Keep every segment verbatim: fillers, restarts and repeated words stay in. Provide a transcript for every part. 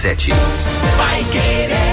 sete. Vai Querer.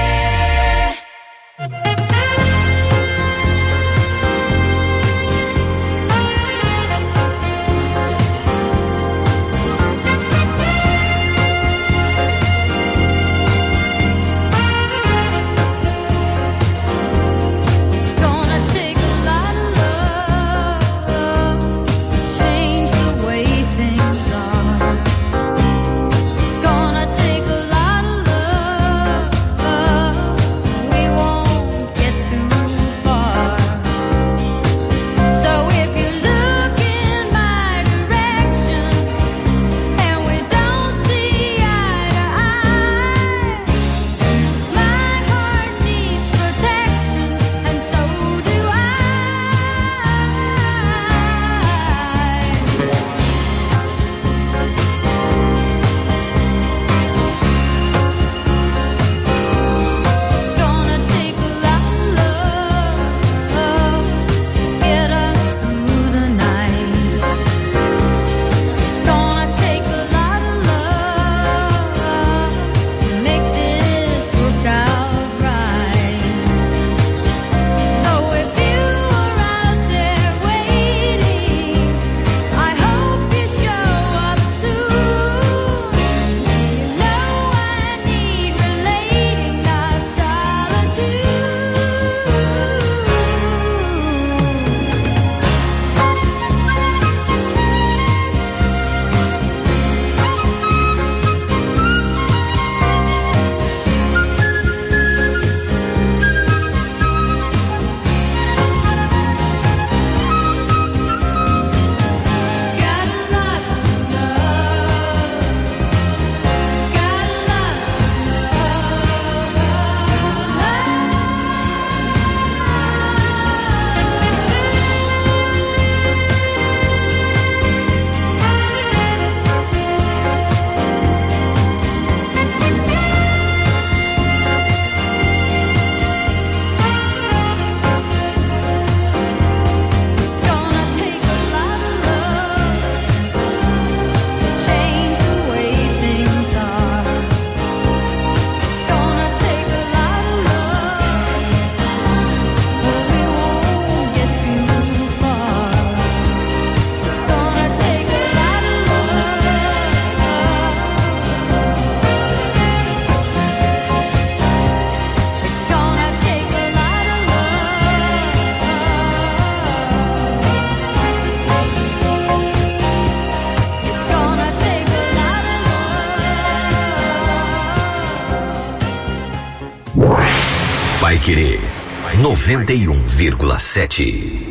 Vai Querer noventa e um vírgula sete.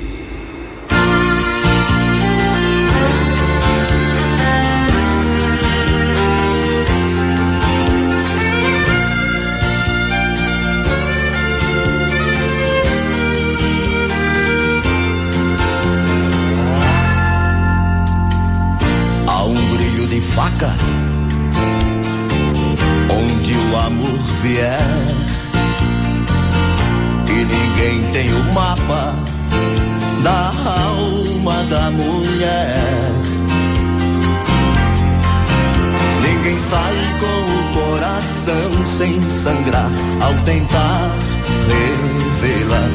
Há um brilho de faca onde o amor vier, e ninguém tem o mapa da alma da mulher. Ninguém sai com o coração sem sangrar ao tentar revelar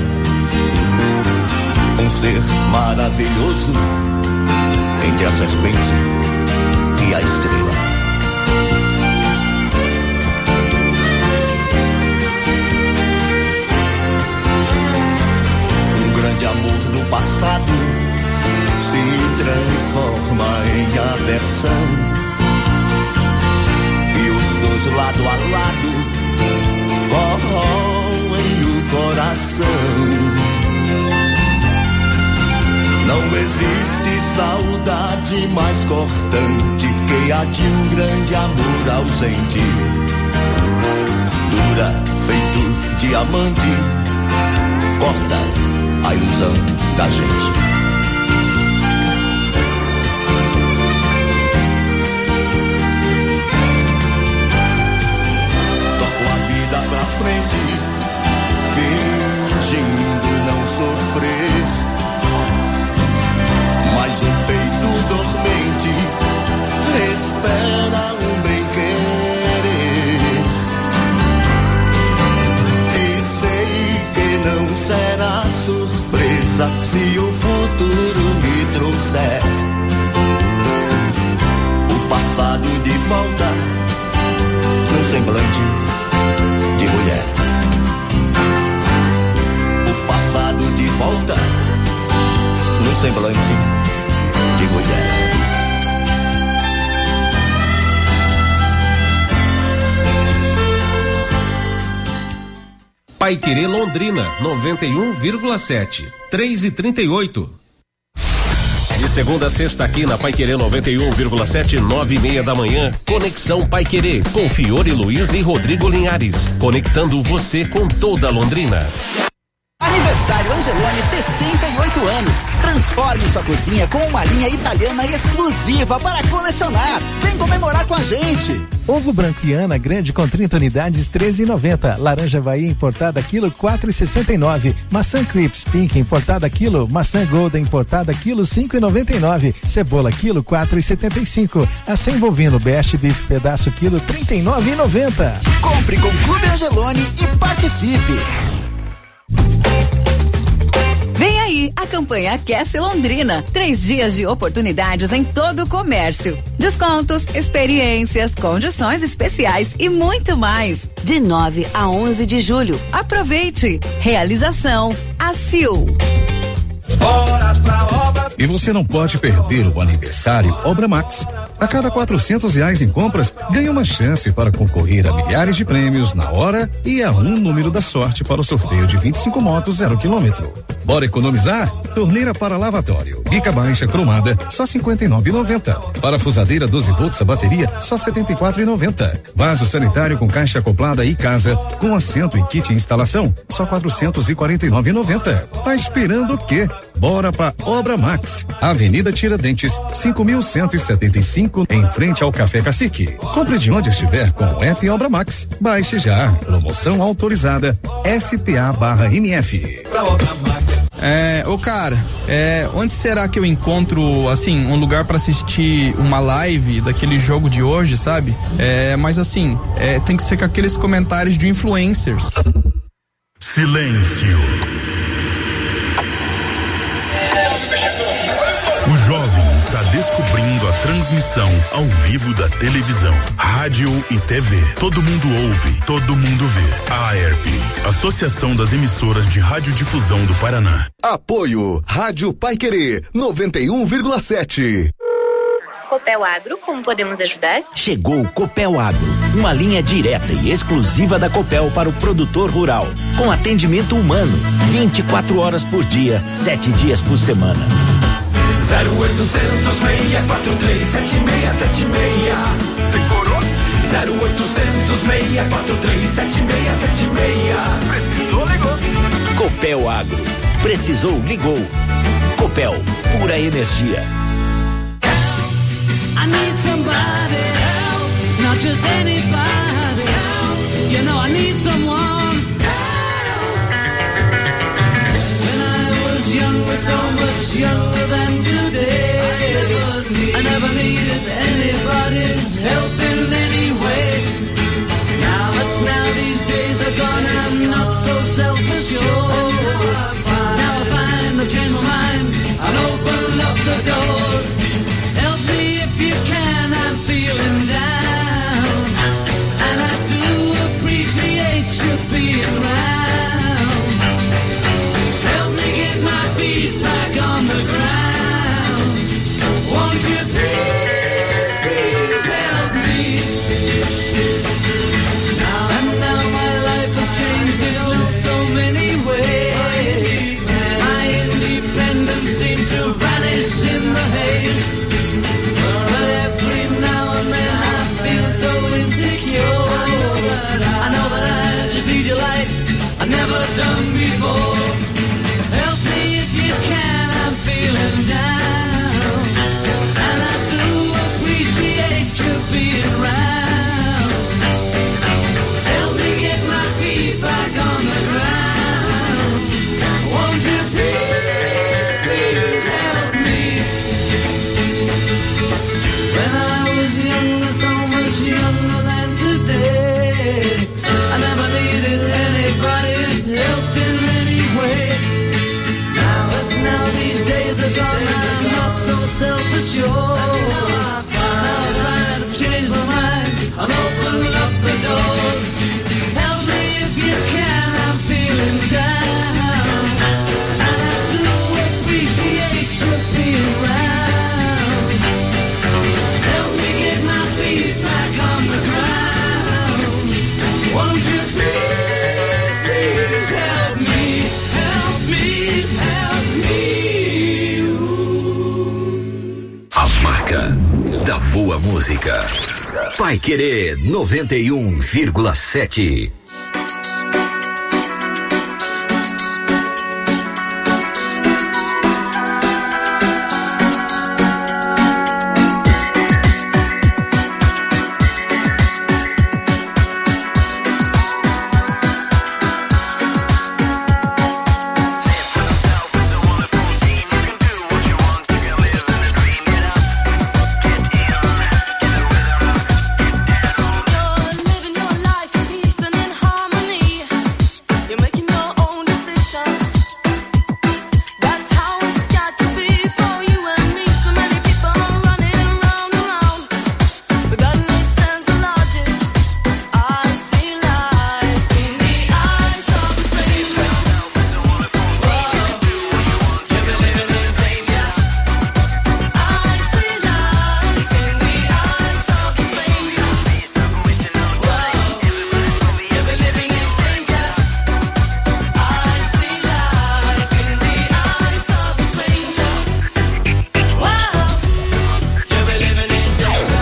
um ser maravilhoso entre a serpente e a estrela. De amor do passado se transforma em aversão, e os dois lado a lado corroem o coração. Não existe saudade mais cortante que a de um grande amor ausente. Dura feito diamante, corta a ilusão da gente. Toco a vida pra frente, fingindo não sofrer, mas o peito dormente espera um bem querer. será surpresa se o futuro me trouxer o passado de volta num semblante de mulher. O passado de volta num semblante de mulher. Paiquerê Londrina, noventa e um vírgula sete, três e trinta e oito. De segunda a sexta aqui na Paiquerê noventa e um vírgula sete, nove e meia da manhã, Conexão Paiquerê, com Fiore Luiz e Rodrigo Linhares, conectando você com toda Londrina. Aniversário Angeloni, sessenta e oito anos. Transforme sua cozinha com uma linha italiana exclusiva para colecionar. Vem comemorar com a gente. Ovo branco Iana grande com trinta unidades, treze e noventa. Laranja Bahia importada quilo, quatro e sessenta e nove. Maçã Crips Pink importada quilo. Maçã Golden importada quilo, cinco e noventa e nove. Cebola quilo, quatro e setenta e cinco. Acém bovino Best Beef pedaço quilo, trinta e nove e noventa. Compre com Clube Angeloni e participe. Vem aí a campanha Aquece Londrina. Três dias de oportunidades em todo o comércio. Descontos, experiências, condições especiais e muito mais. De nove a onze de julho. Aproveite. Realização A C I L. Bora pra obra. E você não pode perder o aniversário Obra Max. A cada quatrocentos reais em compras, ganha uma chance para concorrer a milhares de prêmios na hora e a um número da sorte para o sorteio de vinte e cinco motos zero quilômetro. Bora economizar? Torneira para lavatório, bica baixa cromada, só cinquenta e nove reais e noventa centavos. Parafusadeira doze volts a bateria, só setenta e quatro reais e noventa centavos. Vaso sanitário com caixa acoplada e casa, com assento e kit instalação, só quatrocentos e quarenta e nove reais e noventa centavos. Tá esperando o quê? Bora pra Obra Max, Avenida Tiradentes, cinco mil cento e setenta e cinco, em frente ao Café Cacique. Compre de onde estiver com o app Obra Max. Baixe já. Promoção autorizada S P A barra M F. É, ô cara, é, onde será que eu encontro, assim, um lugar pra assistir uma live daquele jogo de hoje, sabe? É, mas assim, é, tem que ser com aqueles comentários de influencers. Silêncio. O jovem está descobrindo a transmissão ao vivo da televisão, rádio e T V. Todo mundo ouve, todo mundo vê. A AERP, Associação das Emissoras de Radiodifusão do Paraná. Apoio Rádio Paiquerê noventa e um vírgula sete. Copel Agro, como podemos ajudar? Chegou o Copel Agro, uma linha direta e exclusiva da Copel para o produtor rural, com atendimento humano, vinte e quatro horas por dia, sete dias por semana. zero oitocentos, seis quatro três, sete seis sete seis. Decorou? zero oitocentos, seis quatro três, sete seis sete seis. Precisou, ligou. Copel Agro. Precisou, ligou. Copel, pura energia. I need somebody help, not just anybody help. You know I need someone help. When I was younger, so much younger than today, I never needed anybody's help in any way. Now, but now these days are gone, I'm not so self-assured. Now I find I've changed my mind and open up the doors. Help me if you can, I'm feeling down, and I do appreciate you being around. Help me get my feet back on the ground. Won't you please, please help me? Now and now my life has changed in oh so many ways. My independence seems to vanish in the haze. But every now and then I feel so insecure. I know that I just need your light I've never done before. Help me if you can, I'm feeling down, and I do appreciate you being around. Help me get my feet back on the ground. Won't you please, please help me? When I was younger, so much younger than today, I never needed anybody's help in any way. sure. Now I'm trying to change my mind and open up the doors. Help me if you can, I'm feeling down, and I do appreciate you being around. Help me get my feet back on the ground. Won't you please, please help me, help me, help me. A marca da boa música. Paiquerê noventa e um vírgula sete. Living your life in peace and in harmony. You're making your own decisions. That's how it's got to be for you and me. So many people running round and round without any sense of logic. I see lies in the eyes of a stranger. Whoa, you're living in danger. I see lies in the eyes of a stranger. Whoa, you're living in danger. I see lies in the eyes of a stranger. Whoa, you're living in danger.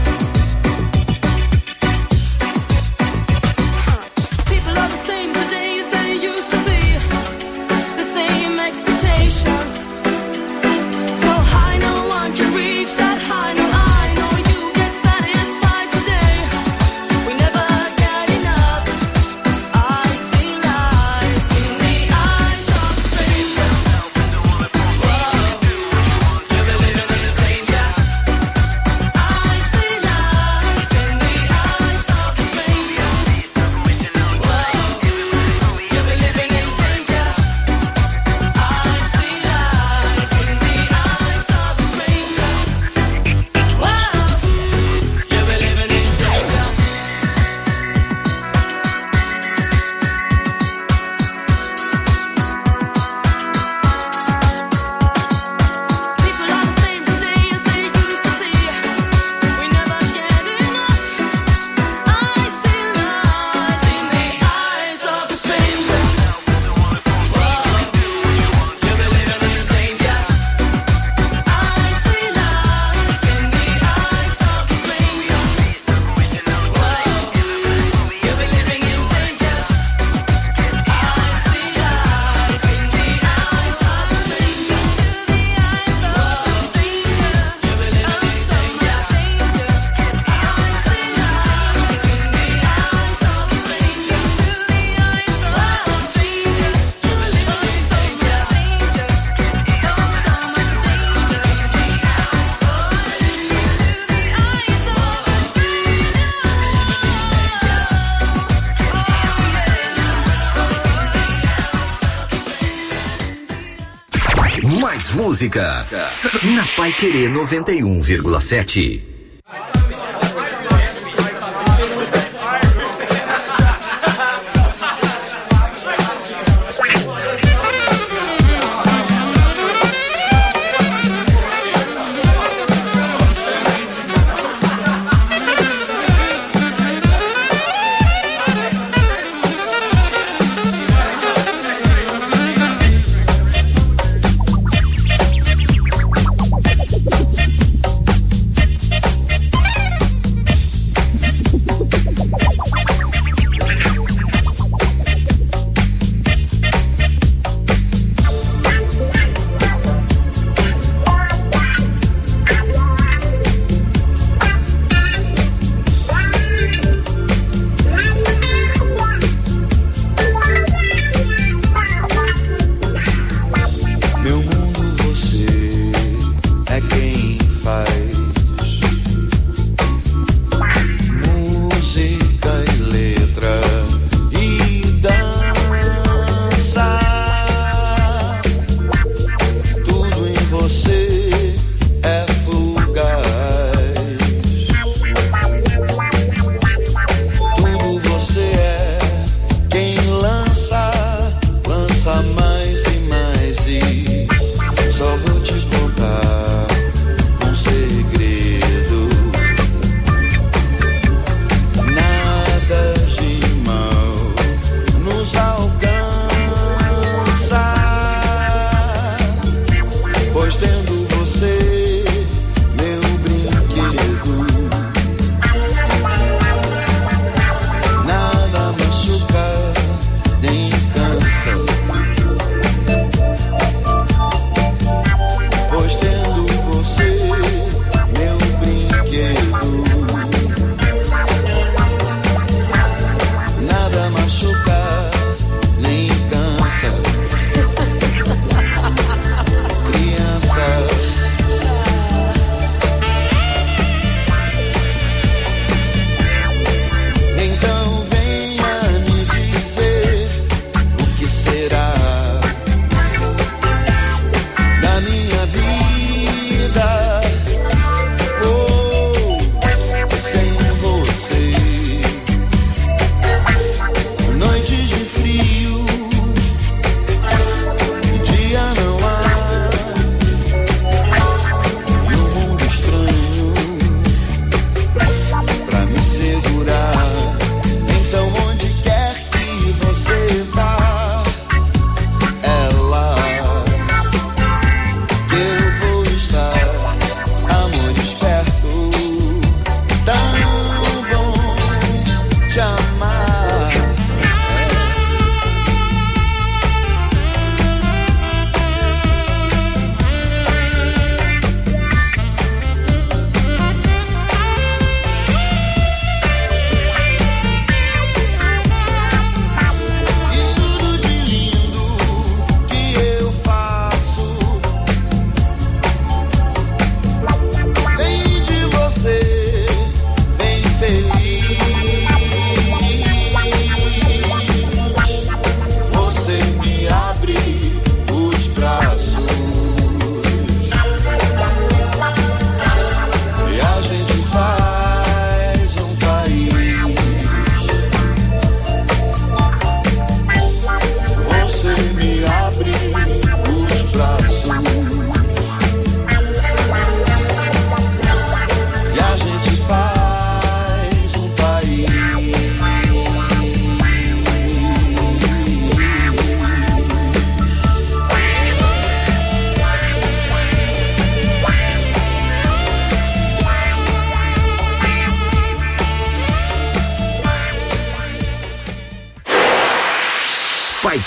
People are the same today as they used to be. The same expectations. So high no one can reach that high. No, I know you get satisfied today. We never get enough. I see lies in the eyes of a stranger. Whoa, you're living in danger. I see lies in the eyes of a stranger. Whoa, you're living in danger. I see lies in the eyes of a stranger. Whoa, you're living in danger. People are the same today as they used to see. We never get enough. I see lies in the eyes of a stranger. Whoa, you're living in danger. I see lies in the eyes of a stranger. Whoa, you're living in danger. I see lies in the eyes of a stranger. To the eyes of a stranger, I'm so much danger. I see lies in the eyes of a stranger. To the eyes of a stranger, you're living in danger. Danger, oh so much danger. To the eyes of a Mais música na Paiquerê noventa e um vírgula sete. stranger.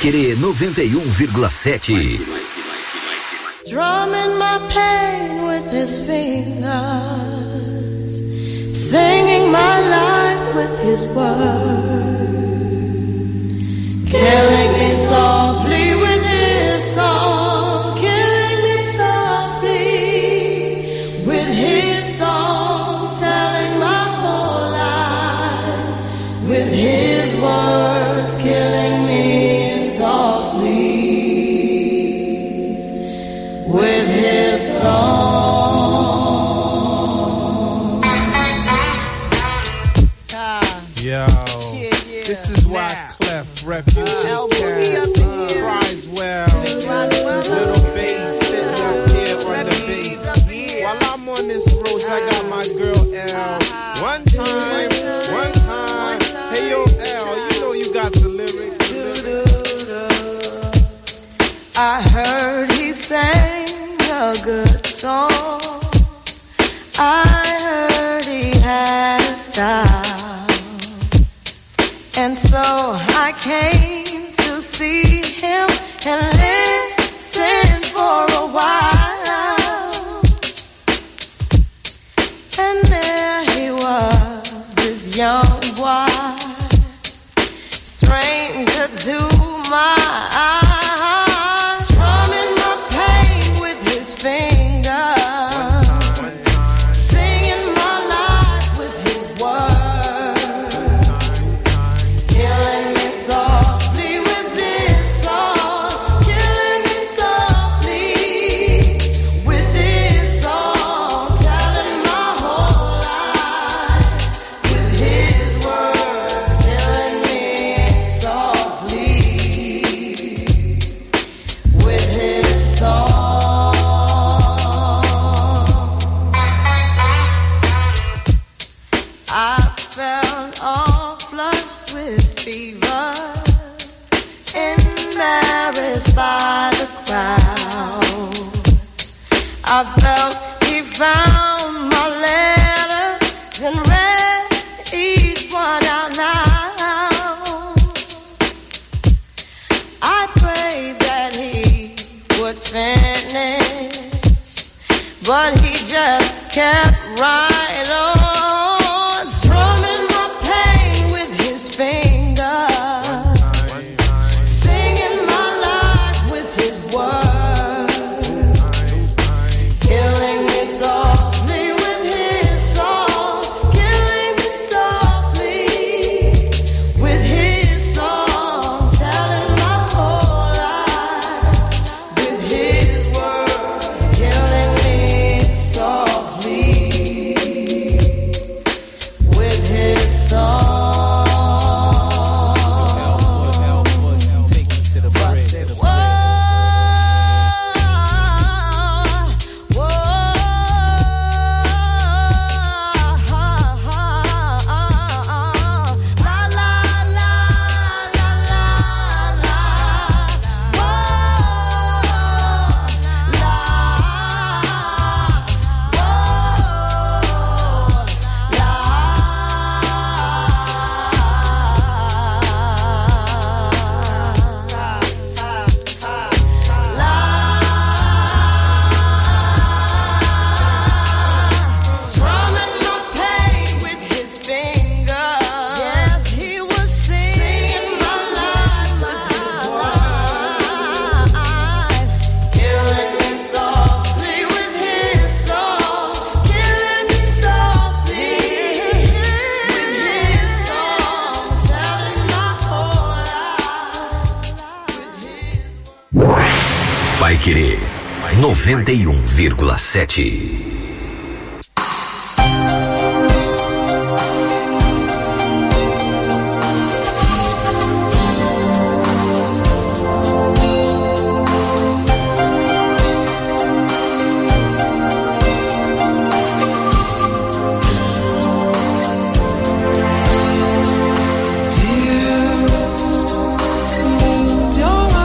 Paiquerê noventa e um vírgula sete. Strumming my pain with his fingers, singing my life with his words, killing me softly with his song, killing me softly with his song, telling my whole life with his words, killing me softly with his song. Yo, yeah, yeah. This is why Clef, Refuge, uh, Cries Well, little bass sitting up here on the bass. While I'm on this road, I got my girl L. One time, one time. Hey yo, L, you know you got the lyrics. The lyrics. I heard he sang a good song. I heard he had a style, and so I came to see him and listen for a while. And there he was, this young boy, stranger to my eyes. By the crowd, I felt he found my letters and read each one out loud. I prayed that he would finish, but he just kept right on, strumming my pain with his fingers. Paiquerê noventa e um vírgula sete.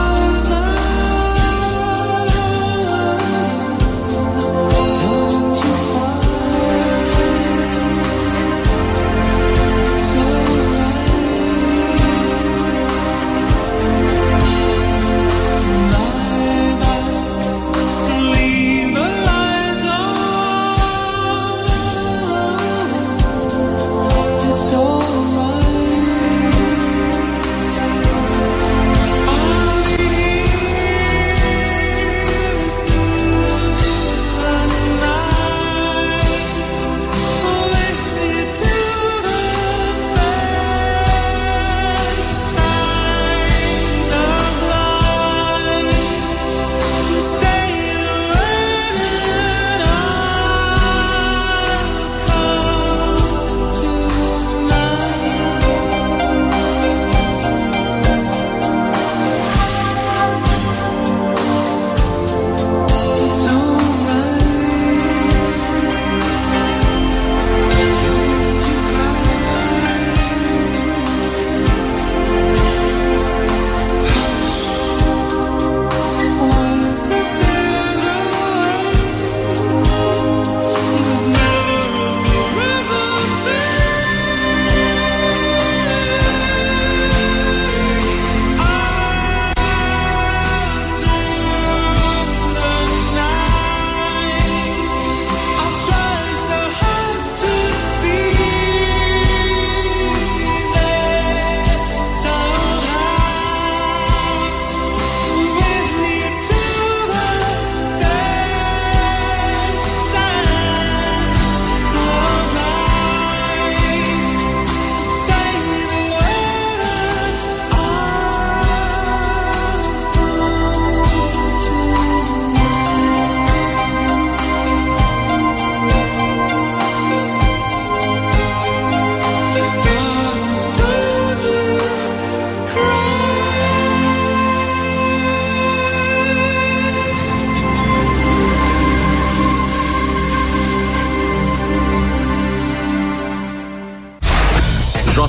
Don't you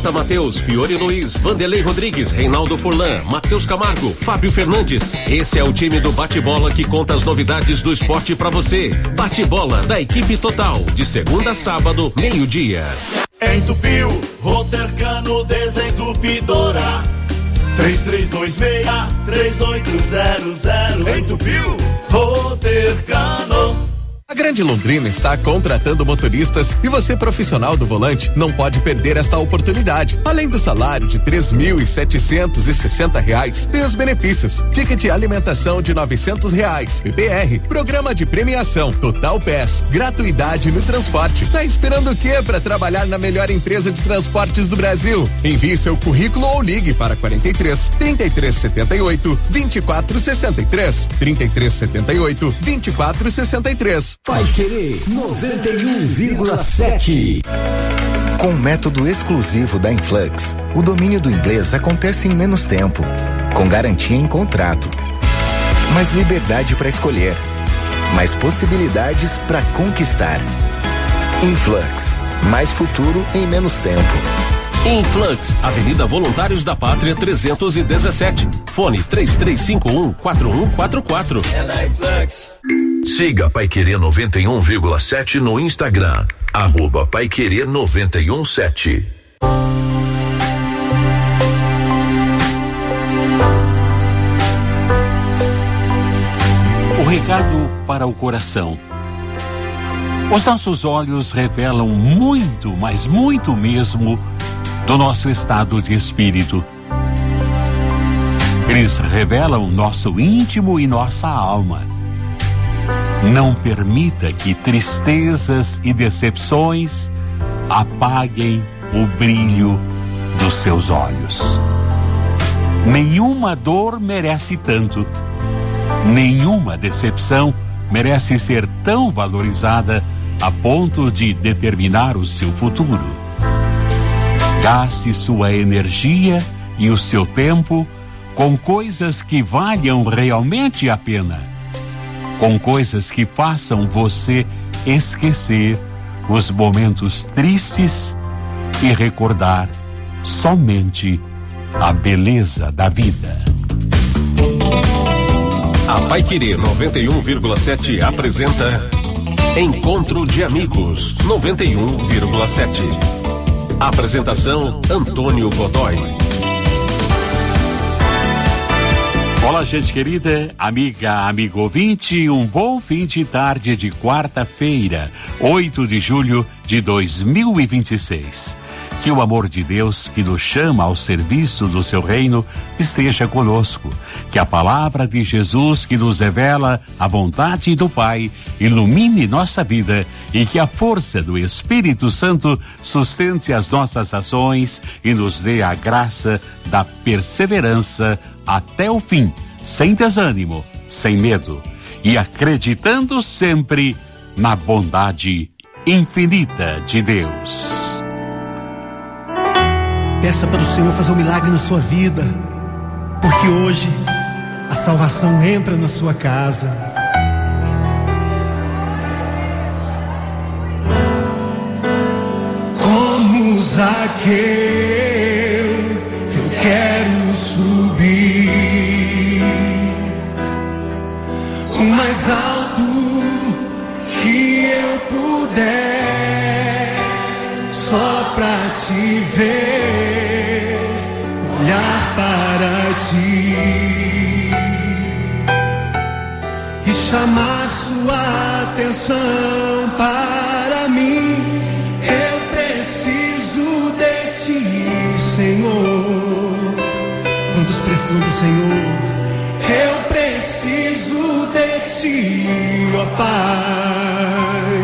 J. Matheus, Fiore Luiz, Vanderlei Rodrigues, Reinaldo Furlan, Matheus Camargo, Fábio Fernandes. Esse é o time do Bate-Bola que conta as novidades do esporte pra você. Bate-Bola da equipe total, de segunda a sábado, meio-dia. Entupiu, Rotercano Desentupidora. três três dois seis, três oito zero zero. Entupiu, Rotercano. A Grande Londrina está contratando motoristas e você, profissional do volante, não pode perder esta oportunidade. Além do salário de três mil e setecentos e sessenta reais, tem os benefícios: ticket alimentação de novecentos reais, P P R, programa de premiação, Total Pass, gratuidade no transporte. Tá esperando o quê para trabalhar na melhor empresa de transportes do Brasil? Envie seu currículo ou ligue para quarenta e três, trinta e três setenta e oito, vinte e quatro sessenta e três, trinta e três setenta e oito, vinte e quatro sessenta e três. Paiquerê noventa e um vírgula sete. Com o método exclusivo da Influx, o domínio do inglês acontece em menos tempo, com garantia em contrato. Mais liberdade para escolher, mais possibilidades para conquistar. Influx, mais futuro em menos tempo. Influx, Avenida Voluntários da Pátria trezentos e dezessete. Fone três três cinco um, quatro um quatro quatro. É na Influx. Siga Paiquerê noventa e um vírgula sete no Instagram, arroba Paiquerê noventa e um sete. O recado para o coração. Os nossos olhos revelam muito, mas muito mesmo, do nosso estado de espírito. Eles revelam nosso íntimo e nossa alma. Não permita que tristezas e decepções apaguem o brilho dos seus olhos. Nenhuma dor merece tanto. Nenhuma decepção merece ser tão valorizada a ponto de determinar o seu futuro. Gaste sua energia e o seu tempo com coisas que valham realmente a pena. Com coisas que façam você esquecer os momentos tristes e recordar somente a beleza da vida. A Paiquerê noventa e um vírgula sete apresenta Encontro de Amigos noventa e um vírgula sete. Apresentação Antônio Godoy. Olá, gente querida, amiga, amigo ouvinte, um bom fim de tarde de quarta-feira, oito de julho de dois mil e vinte e seis. Que o amor de Deus, que nos chama ao serviço do seu reino, esteja conosco. Que a palavra de Jesus, que nos revela a vontade do Pai, ilumine nossa vida e que a força do Espírito Santo sustente as nossas ações e nos dê a graça da perseverança até o fim, sem desânimo, sem medo e acreditando sempre na bondade infinita de Deus. Peça para o Senhor fazer um milagre na sua vida, porque hoje a salvação entra na sua casa. Como Zaqueu, eu quero subir o mais alto que eu puder, só pra te ver, olhar para ti e chamar sua atenção para mim. Eu preciso de ti, Senhor. Quantos precisam do Senhor? Eu preciso de ti, ó Pai.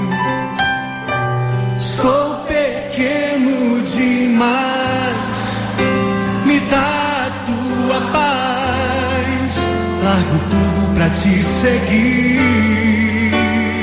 Sou pequeno demais, me dá a tua paz. Largo tudo pra te seguir.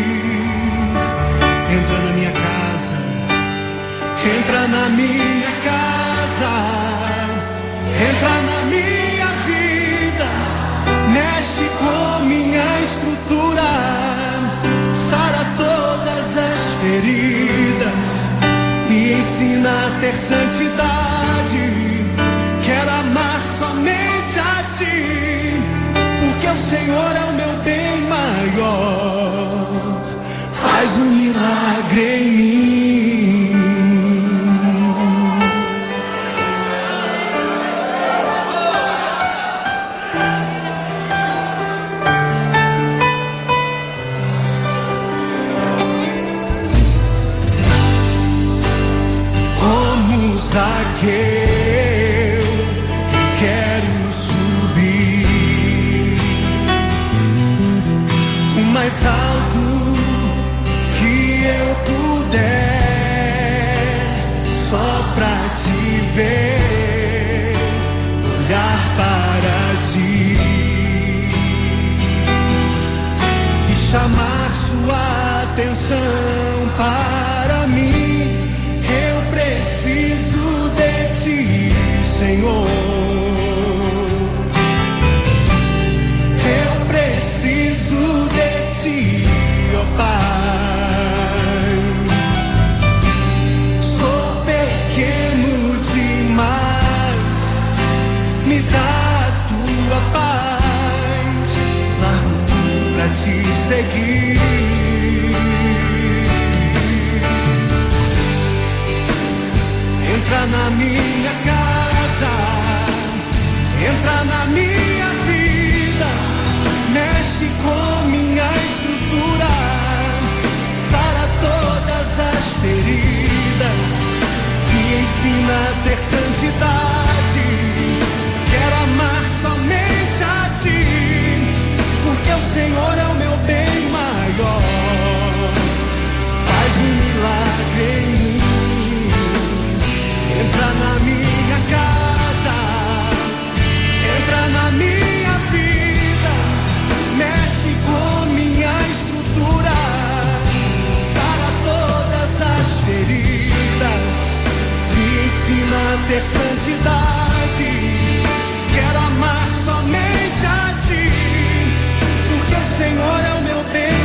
Entra na minha casa, entra na minha casa, entra na minha vida, mexe com minha estrutura, sara todas as feridas, me ensina ensina a ter santidade. Quero amar somente a ti, porque o Senhor é o meu bem maior. Faz um milagre em mim. Como Zaqueu, quero subir o mais alto que eu puder, só pra te ver, olhar para ti e chamar sua atenção para mim. Eu preciso de ti, Senhor. Eu preciso de ti, ó Pai. Sou pequeno demais, me dá a tua paz. Largo tudo pra te seguir. Entra na minha casa, entra na minha vida, mexe com minha estrutura, sara todas as feridas, me ensina a ter santidade. Quero amar somente a ti, porque o Senhor é o meu bem maior. Faz um milagre em mim. Entra na minha casa, entra na minha vida, mexe com minha estrutura, sara todas as feridas, me ensina a ter santidade. Quero amar somente a ti, porque o Senhor é o meu bem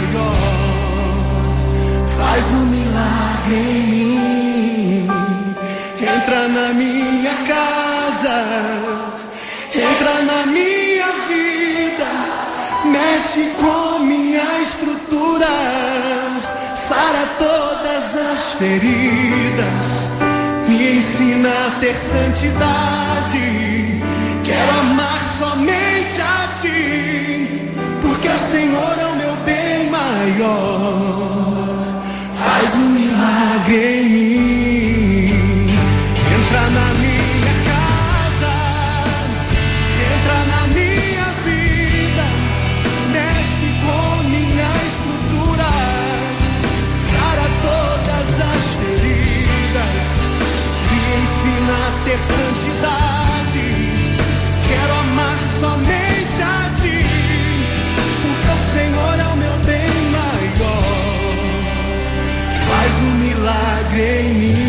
maior. Faz um milagre em mim. Entra na minha casa, entra na minha vida, mexe com minha estrutura, sara todas as feridas, me ensina a ter santidade. Quero amar somente a ti, porque o Senhor é o meu bem maior. Faz um milagre em mim. Entra na minha casa, entra na minha vida, mexe com minha estrutura, sara todas as feridas, me ensina a ter santidade. Quero amar somente a ti, porque o Senhor é o meu bem maior. Faz um milagre em mim.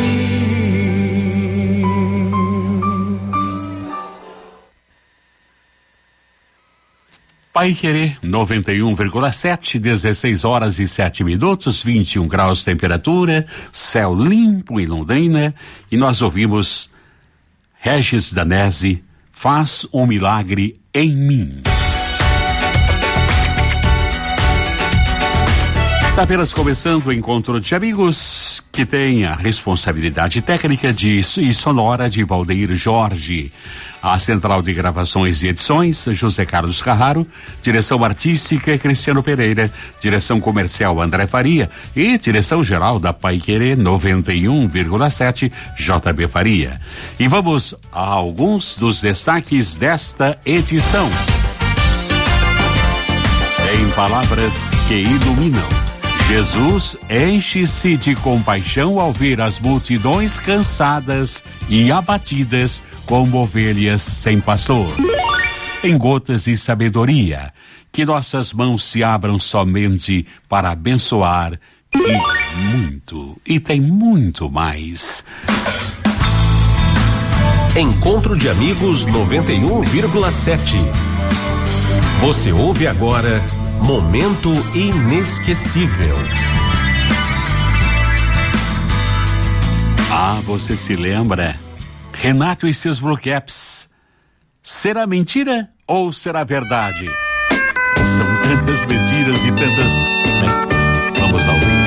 Pai Querer noventa e um vírgula sete, dezesseis horas e sete minutos, vinte e um graus de temperatura, céu limpo em Londrina, e nós ouvimos Regis Danese, Faz um Milagre em Mim. Está apenas começando o encontro de amigos, que tem a responsabilidade técnica de e sonora de Valdeir Jorge. A central de gravações e edições, José Carlos Carraro. Direção artística, Cristiano Pereira. Direção comercial, André Faria. E direção geral da Pai Querer noventa e um vírgula sete, J B Faria. E vamos a alguns dos destaques desta edição. Em palavras que iluminam, Jesus enche-se de compaixão ao ver as multidões cansadas e abatidas como ovelhas sem pastor. Em gotas e sabedoria, que nossas mãos se abram somente para abençoar e muito, e tem muito mais. Encontro de Amigos noventa e um vírgula sete. Você ouve agora Momento Inesquecível. Ah, você se lembra? Renato e seus Blue Caps. Será mentira ou será verdade? São tantas mentiras e tantas... Bem, vamos ao ouvir.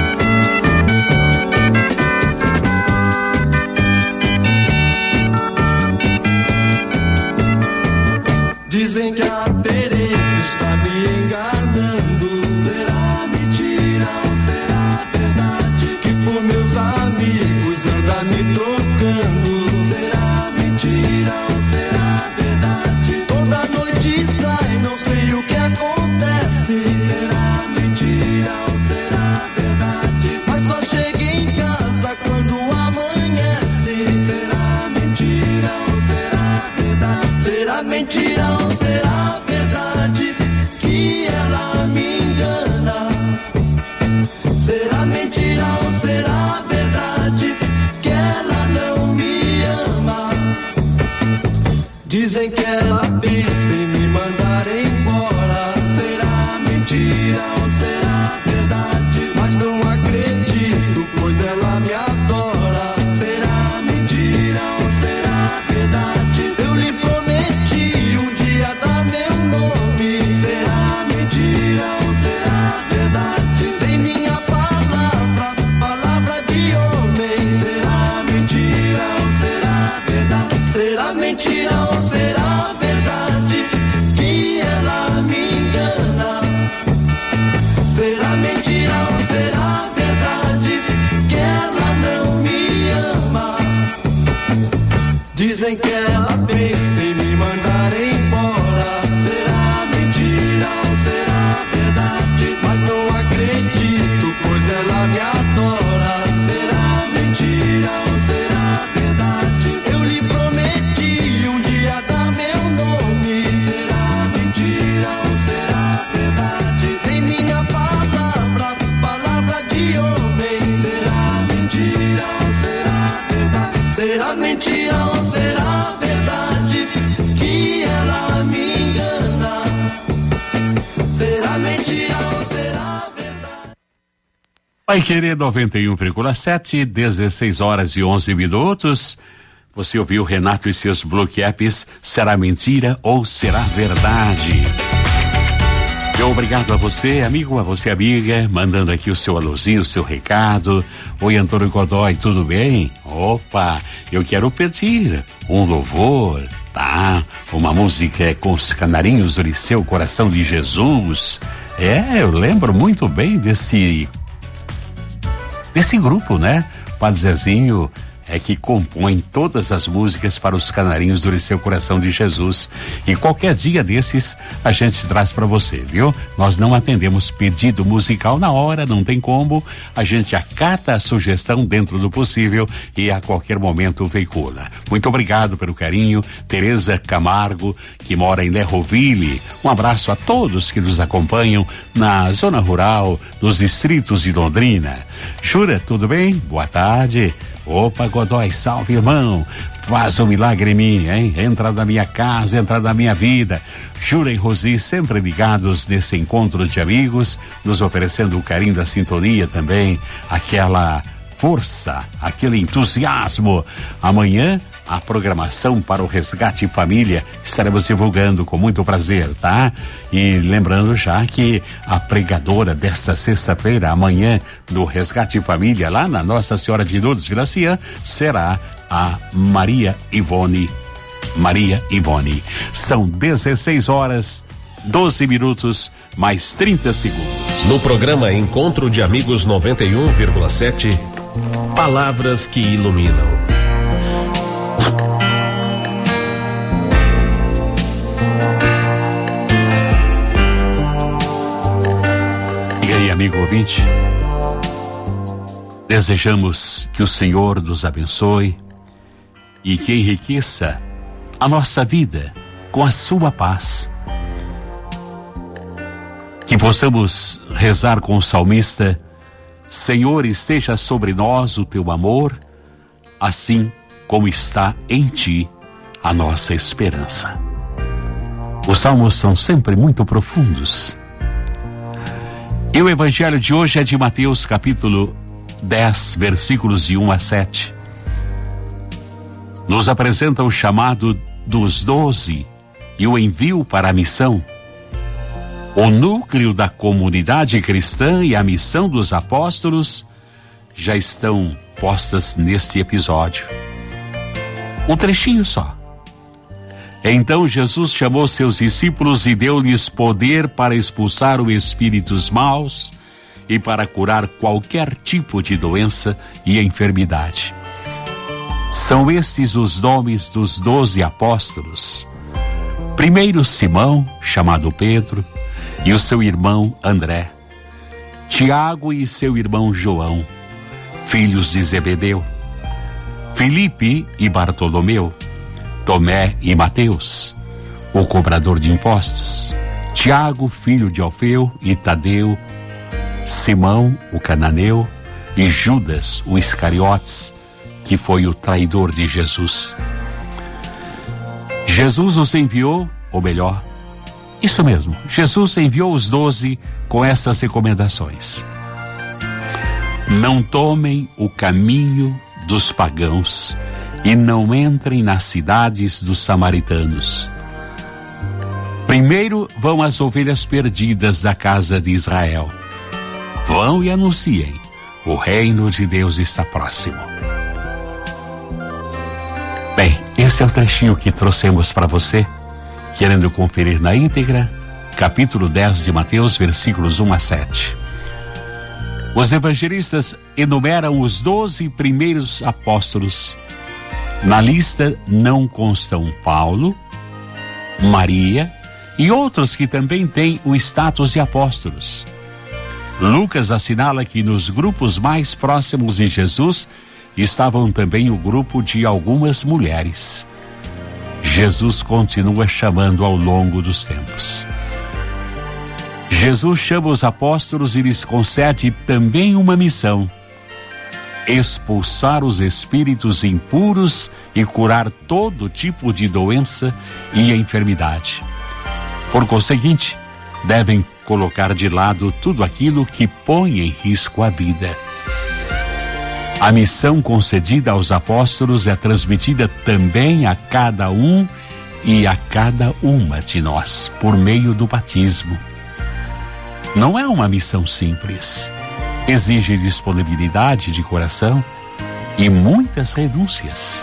Dizem que a Teresa está me enganando. Será mentira ou será verdade? Que por meus amigos anda me trocando. Será mentira ou será verdade? Toda noite sai, não sei o que acontece. Será mentira ou será verdade? Mas só chega em casa quando amanhece. Será mentira ou será verdade? Será mentira ou será verdade que ela me engana? Será mentira ou será verdade que ela não me ama? Dizem que ela pensa em me mandar embora. Será mentira ou será verdade? Mas não acredito, pois ela me adora. Será mentira ou será verdade? Eu lhe prometi um dia dar meu nome. Será mentira ou será verdade? Tem minha palavra, palavra de homem. Será mentira ou será verdade? Será mentira ou será verdade que ela me engana? Será mentira ou será verdade que ela não me ama? Dizem que ela pensa em me mandar embora. Será mentira ou será verdade? Mas não acredito, pois ela me adora. Será mentira ou será verdade? Eu lhe prometi um dia dar meu nome. Será mentira ou será verdade? Tem minha palavra, palavra de homem. Será mentira ou será verdade? Será mentira ou será verdade que ela me engana? Será mentira ou será verdade? Vai querer noventa e um vírgula sete, dezesseis horas e onze minutos. Você ouviu Renato e seus Blue Caps. Será mentira ou será verdade? Eu obrigado a você, amigo, a você, amiga, mandando aqui o seu alôzinho, o seu recado. Oi, Antônio Godoy, tudo bem? Opa, eu quero pedir um louvor, tá? Uma música com os canarinhos do Liceu Coração de Jesus. É, eu lembro muito bem desse desse grupo, né? Padre Zezinho é que compõe todas as músicas para os canarinhos do Liceu Coração de Jesus. E qualquer dia desses a gente traz para você, viu? Nós não atendemos pedido musical na hora, não tem como. A gente acata a sugestão dentro do possível e a qualquer momento veicula. Muito obrigado pelo carinho. Tereza Camargo, que mora em Lerroville. Um abraço a todos que nos acompanham na zona rural, nos distritos de Londrina. Jura, tudo bem? Boa tarde. Opa, Godoy, salve, irmão. Faz um milagre em mim, hein? Entra na minha casa, entra na minha vida. Jura e Rosi sempre ligados nesse encontro de amigos, nos oferecendo o carinho da sintonia também, aquela força, aquele entusiasmo. Amanhã, a programação para o Resgate Família estaremos divulgando com muito prazer, tá? E lembrando já que a pregadora desta sexta-feira, amanhã, do Resgate Família, lá na Nossa Senhora de Lourdes Vilaciã, será a Maria Ivone. Maria Ivone. São dezesseis horas, doze minutos, mais trinta segundos. No programa Encontro de Amigos noventa e um vírgula sete, palavras que iluminam. E aí, amigo ouvinte, desejamos que o Senhor nos abençoe e que enriqueça a nossa vida com a sua paz. Que possamos rezar com o salmista: Senhor, esteja sobre nós o teu amor, assim como está em ti a nossa esperança. Os salmos são sempre muito profundos. E o evangelho de hoje é de Mateus capítulo dez, versículos de um a sete. nos apresenta o chamado dos doze e o envio para a missão. O núcleo da comunidade cristã e a missão dos apóstolos já estão postas neste episódio. Um trechinho só. Então Jesus chamou seus discípulos e deu-lhes poder para expulsar os espíritos maus e para curar qualquer tipo de doença e enfermidade. São estes os nomes dos doze apóstolos. Primeiro Simão, chamado Pedro, e o seu irmão André. Tiago e seu irmão João, filhos de Zebedeu. Filipe e Bartolomeu. Tomé e Mateus, o cobrador de impostos. Tiago, filho de Alfeu e Tadeu. Simão, o cananeu. E Judas, o Iscariotes, que foi o traidor de Jesus. Jesus os enviou, ou melhor, isso mesmo, Jesus enviou os doze com essas recomendações. Não tomem o caminho dos pagãos e não entrem nas cidades dos samaritanos. Primeiro vão as ovelhas perdidas da casa de Israel. Vão e anunciem: o reino de Deus está próximo. Bem, esse é o trechinho que trouxemos para você. Querendo conferir na íntegra, capítulo dez de Mateus, versículos um a sete. Os evangelistas enumeram os doze primeiros apóstolos. Na lista não constam Paulo, Maria e outros que também têm o status de apóstolos. Lucas assinala que nos grupos mais próximos de Jesus estavam também o grupo de algumas mulheres. Jesus continua chamando ao longo dos tempos. Jesus chama os apóstolos e lhes concede também uma missão: expulsar os espíritos impuros e curar todo tipo de doença e enfermidade. Por conseguinte, devem colocar de lado tudo aquilo que põe em risco a vida. A missão concedida aos apóstolos é transmitida também a cada um e a cada uma de nós, por meio do batismo. Não é uma missão simples. Exige disponibilidade de coração e muitas renúncias.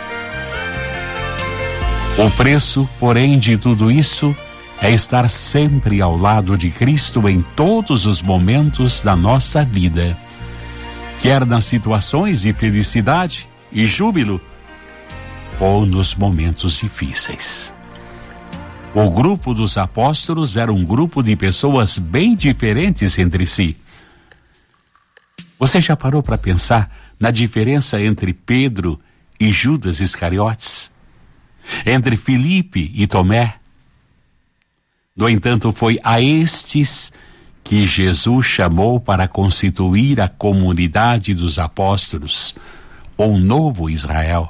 O preço, porém, de tudo isso é estar sempre ao lado de Cristo em todos os momentos da nossa vida, quer nas situações de felicidade e júbilo, ou nos momentos difíceis. O grupo dos apóstolos era um grupo de pessoas bem diferentes entre si. Você já parou para pensar na diferença entre Pedro e Judas Iscariotes? Entre Filipe e Tomé? No entanto, foi a estes que Jesus chamou para constituir a comunidade dos apóstolos, o novo Israel.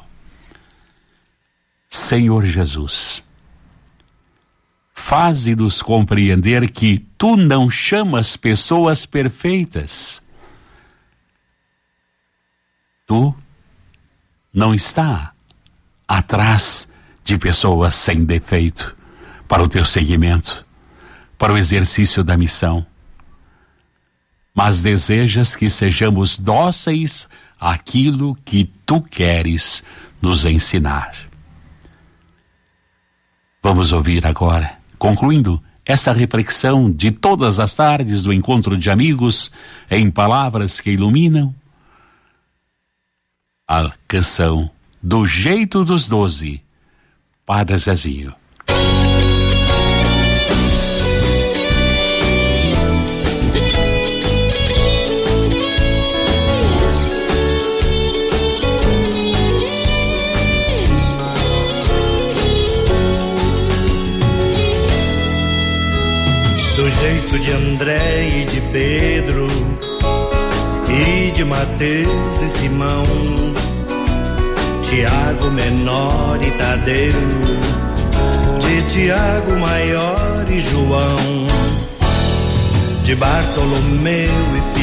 Senhor Jesus, faze-nos compreender que tu não chamas pessoas perfeitas. Tu não está atrás de pessoas sem defeito para o teu seguimento, para o exercício da missão. Mas desejas que sejamos dóceis àquilo que tu queres nos ensinar. Vamos ouvir agora, concluindo essa reflexão de todas as tardes do encontro de amigos, em palavras que iluminam, a canção Do Jeito dos Doze, Padre Zezinho. Do jeito de André e de Pedro, e de Mateus e Simão, Tiago menor e Tadeu, de Tiago maior e João, de Bartolomeu e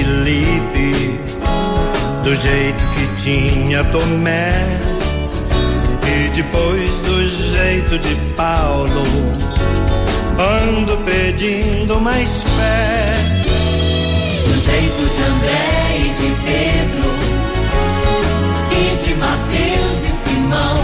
Filipe, do jeito que tinha Tomé, e depois do jeito de Paulo, ando pedindo mais fé. Do jeito de André e de Pedro, e de Mateus e Simão,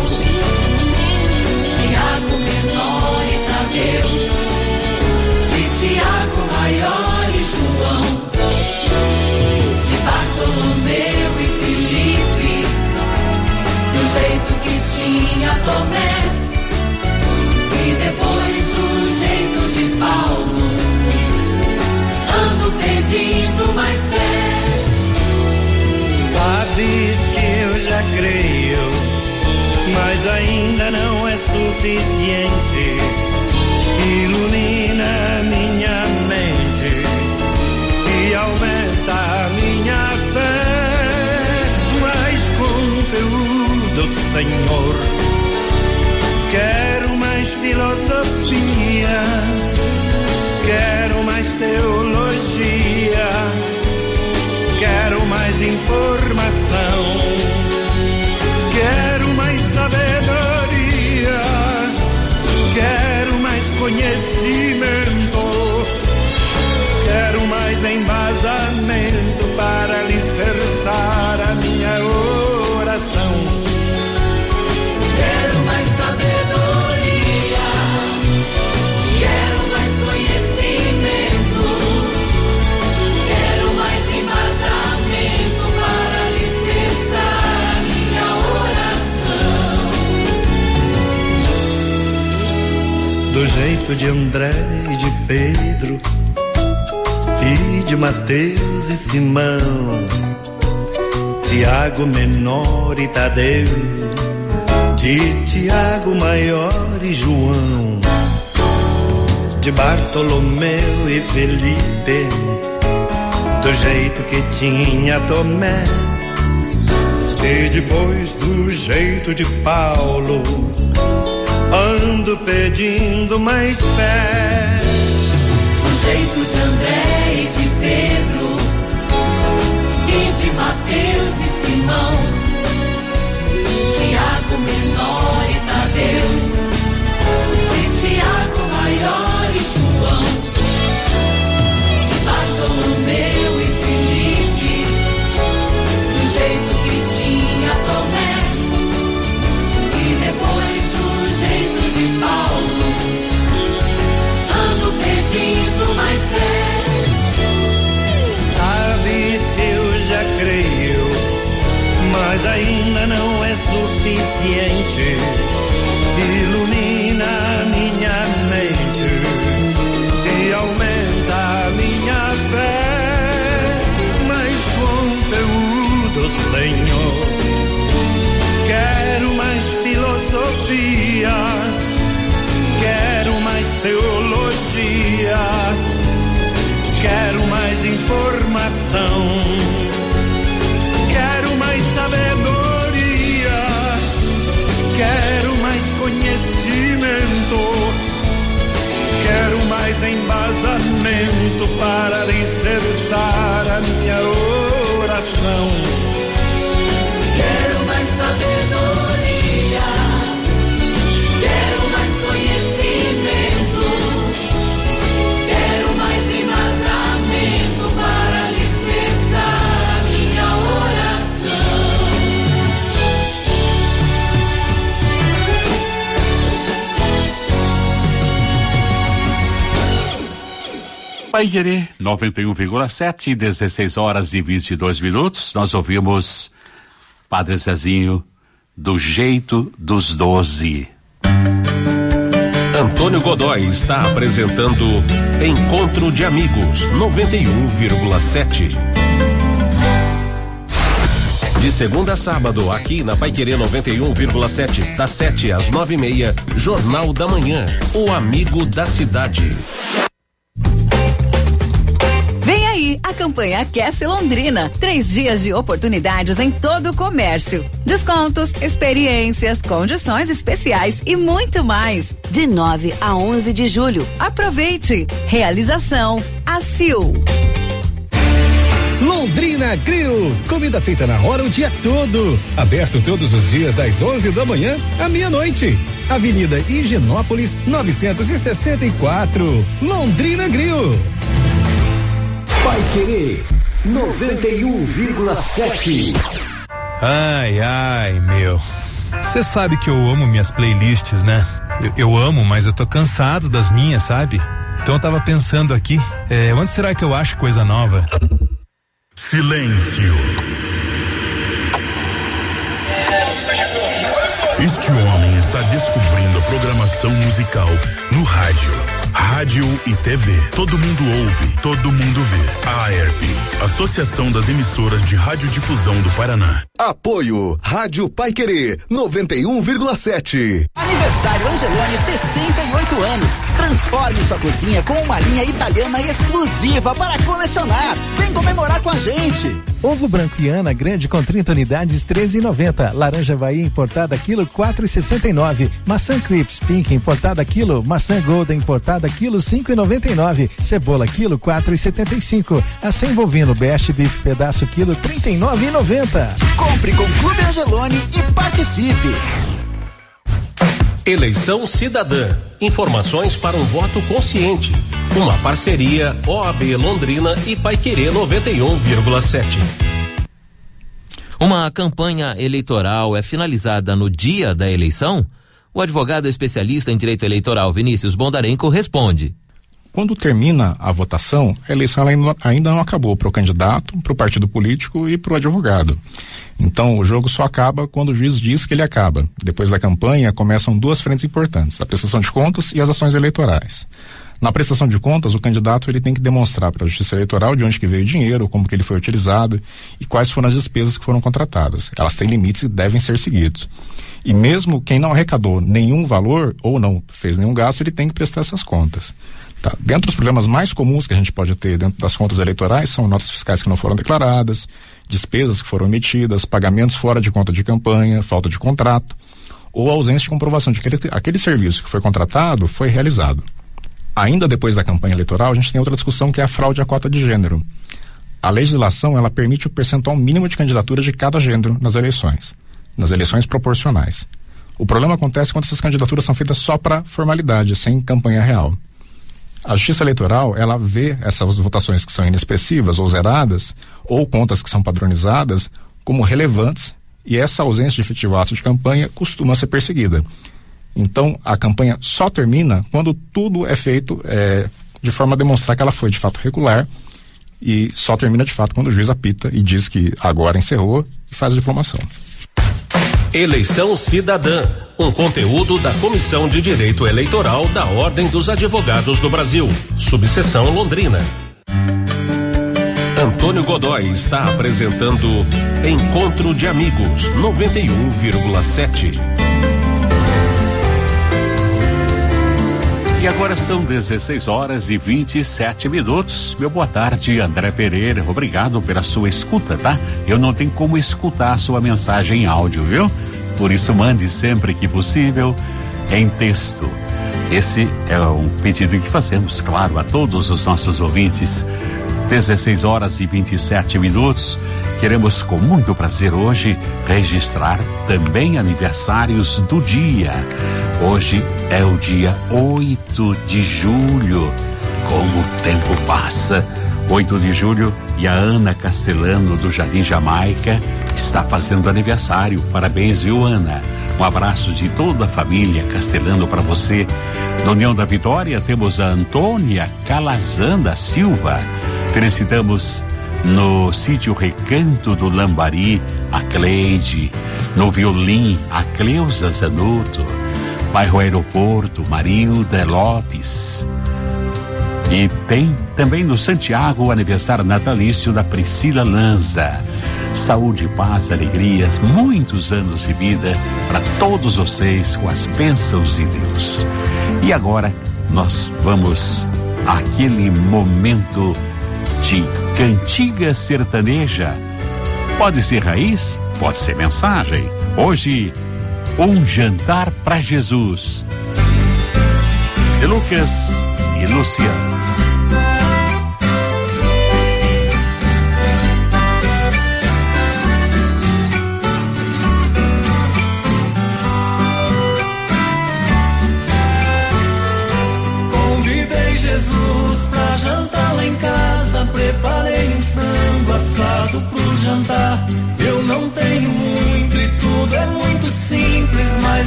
Tiago menor e Tadeu, de Tiago maior e João, de Bartolomeu e Felipe, do jeito que tinha Tomé, e depois do jeito de Paulo, ando pedindo mais fé. Sabes que eu já creio, mas ainda não é suficiente. Ilumina minha mente e aumenta a minha fé. Mais conteúdo, Senhor. Quero mais filosofia, quero mais teologia, quero mais informação, quero mais sabedoria, quero mais conhecimento, quero mais embasamento para alicerçar a minha oração. Quero mais sabedoria, quero mais conhecimento, quero mais embasamento para alicerçar a minha oração. Do jeito de André e de Pedro, e de Mateus e Simão, Tiago menor e Tadeu, de Tiago maior e João, de Bartolomeu e Felipe, do jeito que tinha Tomé, e depois do jeito de Paulo, ando pedindo mais fé. Do jeito de André e de Pedro, e de Mateus e Simão, Tiago menor e Tadeu, de Tiago maior e João, de Bartolomeu e Felipe, do jeito que tinha Tomé, e depois do jeito de Paulo, ando pedindo mais fé. Sabes que eu já creio, mas ainda não é suficiente. Ilumina a minha mente e aumenta a minha fé. Mais conteúdo, Senhor. Quero mais filosofia, quero mais teologia, quero mais informação, quero mais sabedoria, quero mais conhecimento, quero mais embasamento para alicerçar a minha oração. Quero mais sabedoria, quero mais conhecimento, quero mais embasamento para alicerçar a minha oração. Paiquerê noventa e um vírgula sete, dezesseis horas e vinte e dois minutos. Nós ouvimos Padre Zezinho, Do Jeito dos Doze. Antônio Godoy está apresentando Encontro de Amigos noventa e um vírgula sete. De segunda a sábado, aqui na Paiquerê noventa e um vírgula sete, das sete às nove e meia, Jornal da Manhã, o amigo da cidade. Vem aí a campanha Aquece Londrina. Três dias de oportunidades em todo o comércio. Descontos, experiências, condições especiais e muito mais. De nove a onze de julho. Aproveite. Realização A C I L. Londrina Grill, comida feita na hora o dia todo. Aberto todos os dias das onze da manhã à meia-noite. Avenida Higienópolis, novecentos e sessenta e quatro. Londrina Grill. Paiquerê noventa e um vírgula sete. Ai, ai, meu. Você sabe que eu amo minhas playlists, né? Eu, eu amo, mas eu tô cansado das minhas, sabe? Então eu tava pensando aqui, é, onde será que eu acho coisa nova? Silêncio. Este homem está descobrindo a programação musical no rádio. Rádio e T V. Todo mundo ouve, todo mundo vê. A AERP, Associação das Emissoras de Radiodifusão do Paraná. Apoio Rádio Paiquerê noventa e um vírgula sete. Aniversário Angelone, sessenta e oito anos. Transforme sua cozinha com uma linha italiana exclusiva para colecionar. Vem comemorar com a gente. Ovo branco Iana grande com trinta unidades, treze e noventa. Laranja Bahia importada quilo, quatro e sessenta e nove. Maçã Crips Pink importada quilo. Maçã Golden importada quilo, cinco e noventa e nove. Cebola quilo, quatro e setenta e cinco. Acém bovino Best Beef pedaço quilo, trinta e nove e noventa. Compre com Clube Angelone e participe. Eleição Cidadã. Informações para um voto consciente. Uma parceria O A B Londrina e Paiquerê noventa e um vírgula sete. Uma campanha eleitoral é finalizada no dia da eleição? O advogado especialista em direito eleitoral Vinícius Bondarenko responde. Quando termina a votação, a eleição ainda não acabou para o candidato, para o partido político e para o advogado. Então, o jogo só acaba quando o juiz diz que ele acaba. Depois da campanha, começam duas frentes importantes, a prestação de contas e as ações eleitorais. Na prestação de contas, o candidato ele tem que demonstrar para a Justiça Eleitoral de onde que veio o dinheiro, como que ele foi utilizado e quais foram as despesas que foram contratadas. Elas têm limites e devem ser seguidos. E mesmo quem não arrecadou nenhum valor ou não fez nenhum gasto, ele tem que prestar essas contas. Tá. Dentro dos problemas mais comuns que a gente pode ter dentro das contas eleitorais são notas fiscais que não foram declaradas, despesas que foram emitidas, pagamentos fora de conta de campanha, falta de contrato ou ausência de comprovação de que aquele, aquele serviço que foi contratado foi realizado. Ainda depois da campanha eleitoral, a gente tem outra discussão que é a fraude à cota de gênero. A legislação, ela permite o percentual mínimo de candidaturas de cada gênero nas eleições, nas eleições proporcionais. O problema acontece quando essas candidaturas são feitas só para formalidade, sem campanha real. A Justiça Eleitoral, ela vê essas votações que são inexpressivas ou zeradas, ou contas que são padronizadas, como relevantes, e essa ausência de efetivo ato de campanha costuma ser perseguida. Então, a campanha só termina quando tudo é feito é, de forma a demonstrar que ela foi de fato regular, e só termina de fato quando o juiz apita e diz que agora encerrou e faz a diplomação. Eleição Cidadã, um conteúdo da Comissão de Direito Eleitoral da Ordem dos Advogados do Brasil, subseção Londrina. Antônio Godoy está apresentando Encontro de Amigos noventa e um vírgula sete. E agora são dezesseis horas e vinte e sete minutos. Meu boa tarde, André Pereira. Obrigado pela sua escuta, tá? Eu não tenho como escutar a sua mensagem em áudio, viu? Por isso, mande sempre que possível em texto. Esse é um pedido que fazemos, claro, a todos os nossos ouvintes. dezesseis horas e vinte e sete minutos. Queremos com muito prazer hoje registrar também aniversários do dia. Hoje é o dia oito de julho. Como o tempo passa. oito de julho e a Ana Castelano do Jardim Jamaica está fazendo aniversário. Parabéns, viu, Ana? Um abraço de toda a família Castelano para você. Da União da Vitória temos a Antônia Calazanda Silva. Felicitamos no sítio Recanto do Lambari a Cleide, no violim a Cleusa Zanuto, bairro Aeroporto Marilda Lopes. E tem também no Santiago o aniversário natalício da Priscila Lanza. Saúde, paz, alegrias, muitos anos de vida para todos vocês com as bênçãos de Deus. E agora nós vamos àquele momento de cantiga sertaneja. Pode ser raiz, pode ser mensagem. Hoje, um jantar para Jesus. De Lucas e Luciano.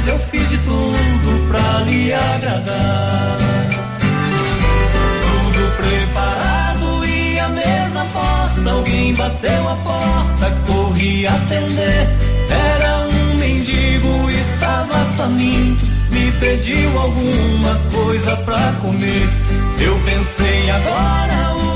mas eu fiz de tudo pra lhe agradar. Tudo preparado e a mesa posta, alguém bateu a porta, corri atender. Era um mendigo, estava faminto, me pediu alguma coisa pra comer. Eu pensei, agora o